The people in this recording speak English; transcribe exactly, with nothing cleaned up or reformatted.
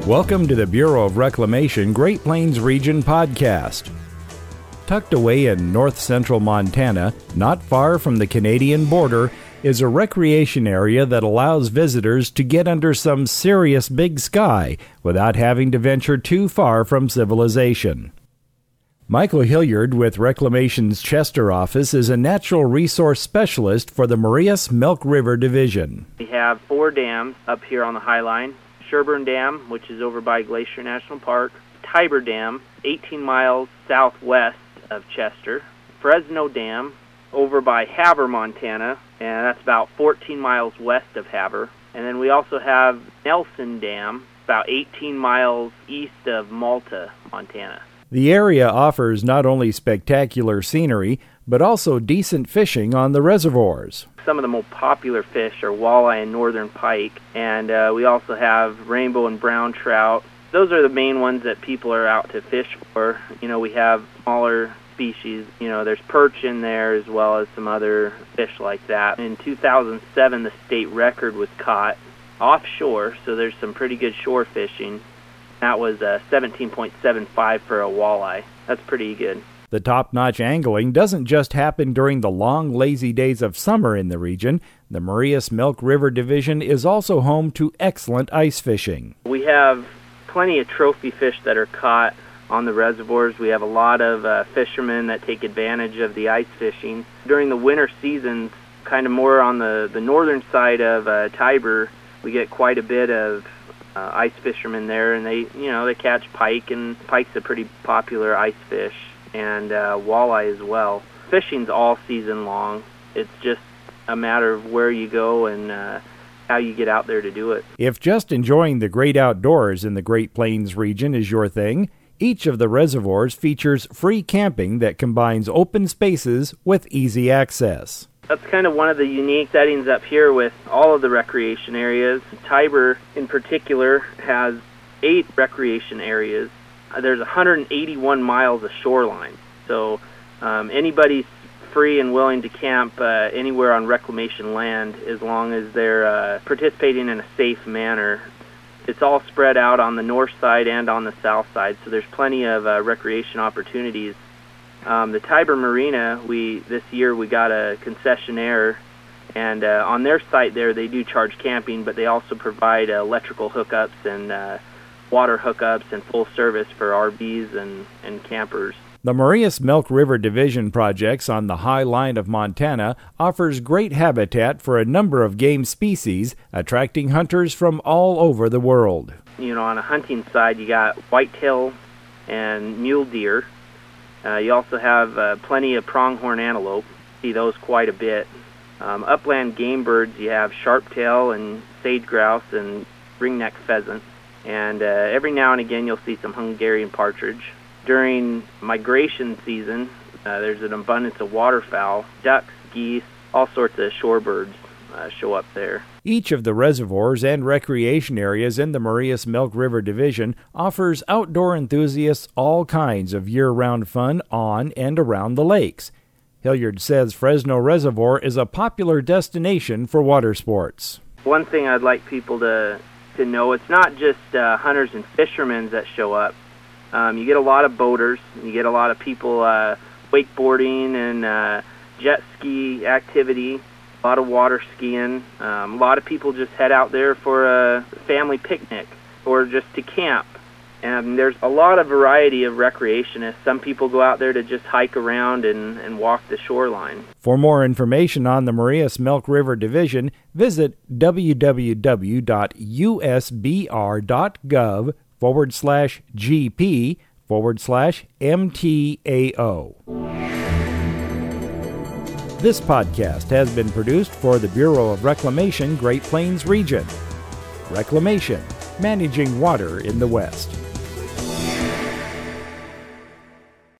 Welcome to the Bureau of Reclamation Great Plains Region podcast. Tucked away in north-central Montana, not far from the Canadian border, is a recreation area that allows visitors to get under some serious big sky without having to venture too far from civilization. Michael Hilliard with Reclamation's Chester office is a natural resource specialist for the Marias Milk River Division. We have four dams up here on the High Line. Sherburne Dam, which is over by Glacier National Park. Tiber Dam, eighteen miles southwest of Chester. Fresno Dam, over by Havre, Montana, and that's about fourteen miles west of Havre. And then we also have Nelson Dam, about eighteen miles east of Malta, Montana. The area offers not only spectacular scenery, but also decent fishing on the reservoirs. Some of the most popular fish are walleye and northern pike, and uh, we also have rainbow and brown trout. Those are the main ones that people are out to fish for. You know, we have smaller species. You know, there's perch in there as well as some other fish like that. In two thousand seven, the state record was caught offshore, so there's some pretty good shore fishing. That was uh, seventeen point seven five for a walleye. That's pretty good. The top-notch angling doesn't just happen during the long, lazy days of summer in the region. The Marias Milk River Division is also home to excellent ice fishing. We have plenty of trophy fish that are caught on the reservoirs. We have a lot of uh, fishermen that take advantage of the ice fishing. During the winter seasons, kind of more on the, the northern side of uh, Tiber, we get quite a bit of uh, ice fishermen there, and they, you know, they catch pike, and pike's a pretty popular ice fish. And uh, walleye as well. Fishing's all season long. It's just a matter of where you go and uh, how you get out there to do it. If just enjoying the great outdoors in the Great Plains region is your thing, each of the reservoirs features free camping that combines open spaces with easy access. That's kind of one of the unique settings up here with all of the recreation areas. Tiber, in particular, has eight recreation areas. There's one hundred eighty-one miles of shoreline, so um, anybody's free and willing to camp uh, anywhere on reclamation land as long as they're uh, participating in a safe manner. It's all spread out on the north side and on the south side, so there's plenty of uh, recreation opportunities. Um, the Tiber Marina, we this year we got a concessionaire, and uh, on their site there they do charge camping, but they also provide uh, electrical hookups and uh, water hookups and full service for R Vs and, and campers. The Marias Milk River Division projects on the High Line of Montana offers great habitat for a number of game species, attracting hunters from all over the world. You know, on a hunting side, you got whitetail and mule deer. Uh, you also have uh, plenty of pronghorn antelope. See those quite a bit. Um, upland game birds, you have sharptail and sage grouse and ringneck pheasant. And uh, every now and again you'll see some Hungarian partridge. During migration season, uh, there's an abundance of waterfowl, ducks, geese, all sorts of shorebirds uh, show up there. Each of the reservoirs and recreation areas in the Marias Milk River Division offers outdoor enthusiasts all kinds of year-round fun on and around the lakes. Hilliard says Fresno Reservoir is a popular destination for water sports. One thing I'd like people to to know, it's not just uh, hunters and fishermen that show up. Um, you get a lot of boaters, you get a lot of people uh, wakeboarding and uh, jet ski activity, a lot of water skiing. Um, a lot of people just head out there for a family picnic or just to camp. And there's a lot of variety of recreationists. Some people go out there to just hike around and, and walk the shoreline. For more information on the Marias Milk River Division, visit www.usbr.gov forward slash GP forward slash MTAO. This podcast has been produced for the Bureau of Reclamation Great Plains Region. Reclamation, managing water in the West.